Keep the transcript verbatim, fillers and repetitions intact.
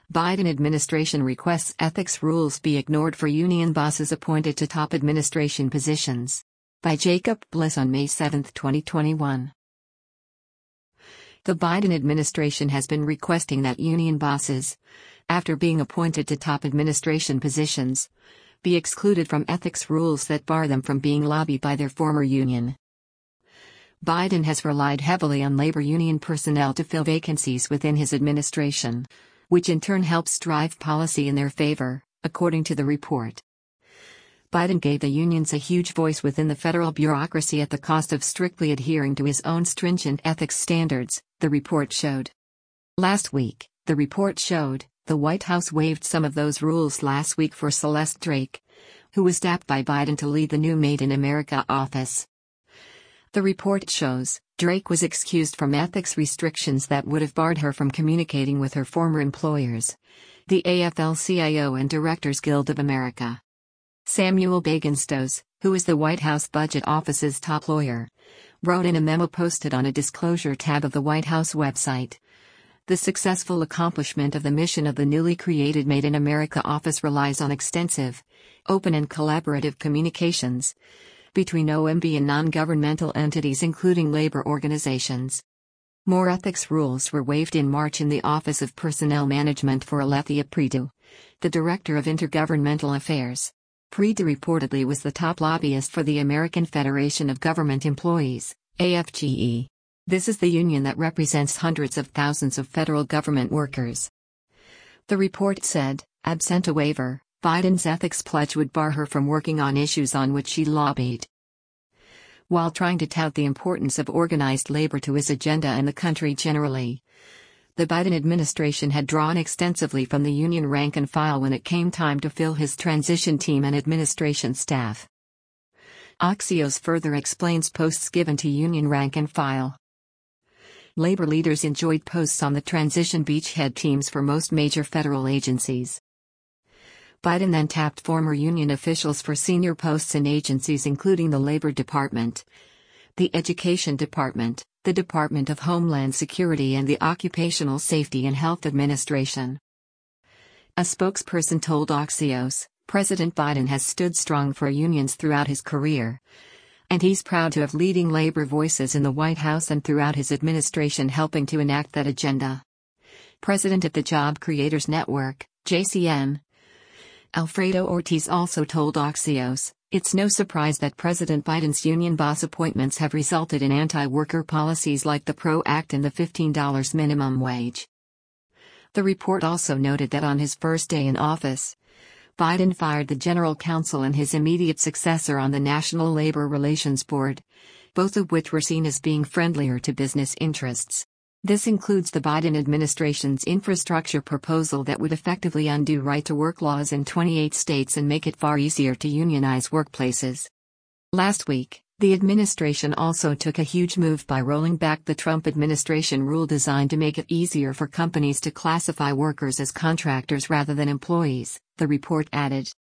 Biden administration requests ethics rules be ignored for union bosses appointed to top administration positions. By Jacob Bliss on May seventh, twenty twenty-one. The Biden administration has been requesting that union bosses, after being appointed to top administration positions, be excluded from ethics rules that bar them from being lobbied by their former union. Biden has relied heavily on labor union personnel to fill vacancies within his administration, which in turn helps drive policy in their favor, according to the report. Biden gave the unions a huge voice within the federal bureaucracy at the cost of strictly adhering to his own stringent ethics standards, the report showed. Last week, the report showed, the White House waived some of those rules last week for Celeste Drake, who was tapped by Biden to lead the new Made in America office. The report shows, Drake was excused from ethics restrictions that would have barred her from communicating with her former employers, the A F L C I O and Directors Guild of America. Samuel Bagenstos, who is the White House Budget Office's top lawyer, wrote in a memo posted on a disclosure tab of the White House website. The successful accomplishment of the mission of the newly created Made in America office relies on extensive, open and collaborative communications between O M B and non-governmental entities including labor organizations. More ethics rules were waived in March in the Office of Personnel Management for Alethea Predu, the Director of Intergovernmental Affairs. Predu reportedly was the top lobbyist for the American Federation of Government Employees, A F G E. This is the union that represents hundreds of thousands of federal government workers. The report said, absent a waiver, Biden's ethics pledge would bar her from working on issues on which she lobbied. While trying to tout the importance of organized labor to his agenda and the country generally, the Biden administration had drawn extensively from the union rank and file when it came time to fill his transition team and administration staff. Axios further explains posts given to union rank and file. Labor leaders enjoyed posts on the transition beachhead teams for most major federal agencies. Biden then tapped former union officials for senior posts in agencies including the Labor Department, the Education Department, the Department of Homeland Security and the Occupational Safety and Health Administration. A spokesperson told Axios, President Biden has stood strong for unions throughout his career, and he's proud to have leading labor voices in the White House and throughout his administration helping to enact that agenda. President of the Job Creators Network, J C N, Alfredo Ortiz also told Axios, it's no surprise that President Biden's union boss appointments have resulted in anti-worker policies like the PRO Act and the fifteen dollar minimum wage. The report also noted that on his first day in office, Biden fired the general counsel and his immediate successor on the National Labor Relations Board, both of which were seen as being friendlier to business interests. This includes the Biden administration's infrastructure proposal that would effectively undo right-to-work laws in twenty-eight states and make it far easier to unionize workplaces. Last week, the administration also took a huge move by rolling back the Trump administration rule designed to make it easier for companies to classify workers as contractors rather than employees, the report added.